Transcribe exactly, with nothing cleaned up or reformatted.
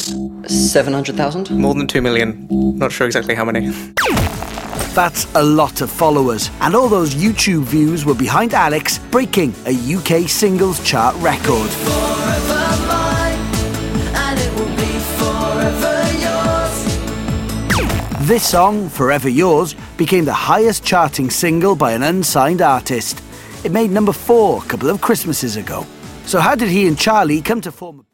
seven hundred thousand? More than two million. Not sure exactly how many. That's a lot of followers, and all those YouTube views were behind Alex breaking a U K singles chart record. Forever mine, and it will be forever yours. This song, Forever Yours, became the highest charting single by an unsigned artist. It made number four a couple of Christmases ago. So how did he and Charlie come to form a